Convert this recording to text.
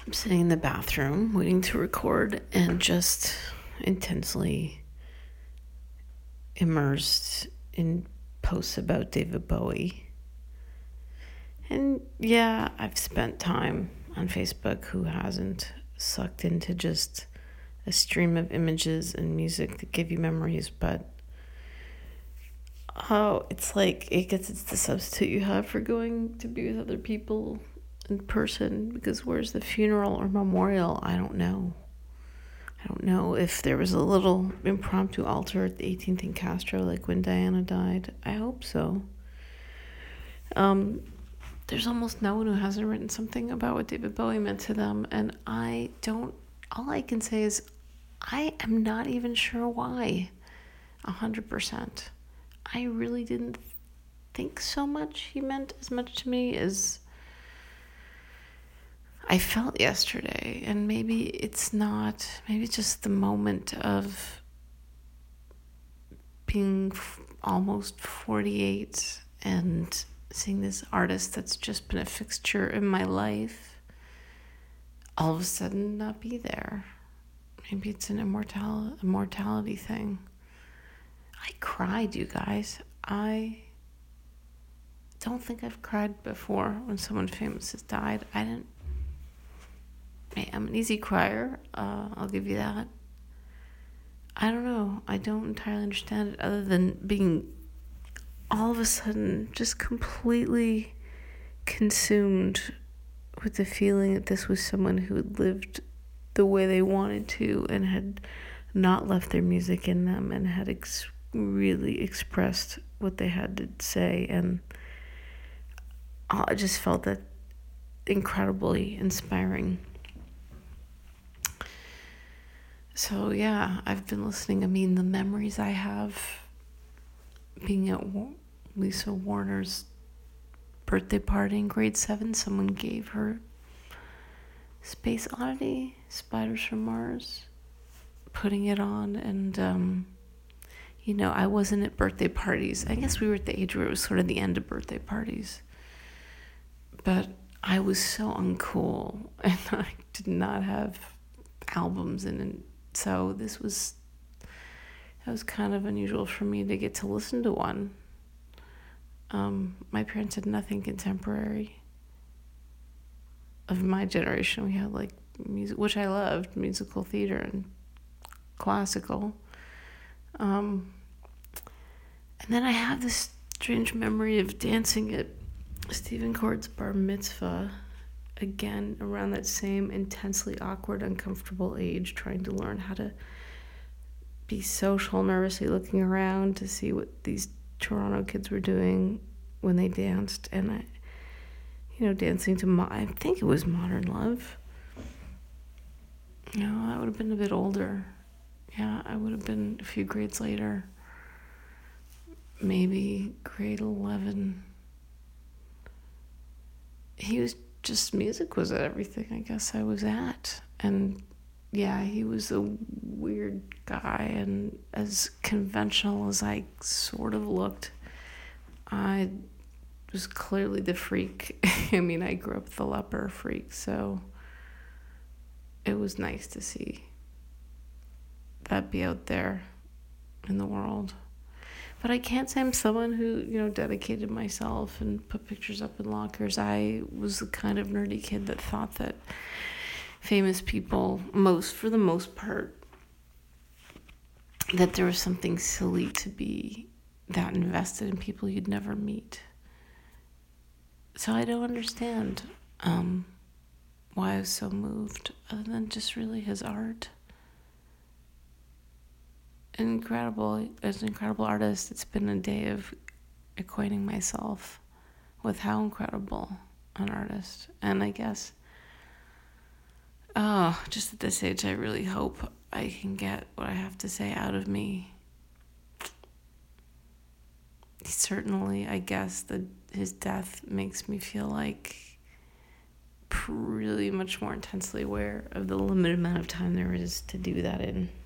I'm sitting in the bathroom waiting to record and just intensely immersed in posts about David Bowie. And yeah, I've spent time on Facebook. Who hasn't? Sucked into just a stream of images and music that give you memories, but it's the substitute you have for going to be with other people in person, because where's the funeral or memorial? I don't know if there was a little impromptu altar at the 18th and Castro like when Diana died. I hope so. There's almost no one who hasn't written something about what David Bowie meant to them, and all I can say is I am not even sure why 100%. I really didn't think so much he meant as much to me as I felt yesterday. And maybe it's just the moment of being almost 48 and seeing this artist that's just been a fixture in my life all of a sudden not be there. Maybe it's an immortality thing. I cried, you guys. I don't think I've cried before when someone famous has died. I'm an easy crier. I'll give you that. I don't know. I don't entirely understand it, other than being all of a sudden just completely consumed with the feeling that this was someone who had lived the way they wanted to and had not left their music in them and had really expressed what they had to say. And I just felt that incredibly inspiring. So yeah, I've been listening. The memories I have being at Lisa Warner's birthday party in grade 7, someone gave her Space Oddity, Spiders from Mars, putting it on. And I wasn't at birthday parties. I guess we were at the age where it was sort of the end of birthday parties. But I was so uncool, and I did not have albums, and so that was kind of unusual for me to get to listen to one. My parents had nothing contemporary of my generation. We had like music, which I loved, musical theater and classical. And then I have this strange memory of dancing at Stephen Cord's bar mitzvah, again around that same intensely awkward, uncomfortable age, trying to learn how to be social, nervously looking around to see what these Toronto kids were doing when they danced. And dancing to I think it was Modern Love. I would have been a bit older. Yeah, I would have been a few grades later, maybe grade 11. Music was at everything I guess I was at. And yeah, he was a weird guy, and as conventional as I sort of looked, I was clearly the freak. I grew up the leper freak, so it was nice to see that be out there in the world. But I can't say I'm someone who, dedicated myself and put pictures up in lockers. I was the kind of nerdy kid that thought that famous people, for the most part, that there was something silly to be that invested in people you'd never meet. So I don't understand why I was so moved, other than just really his art. As an incredible artist, it's been a day of acquainting myself with how incredible an artist. And I guess, just at this age, I really hope I can get what I have to say out of me. Certainly, I guess that his death makes me feel like really much more intensely aware of the limited amount of time there is to do that in.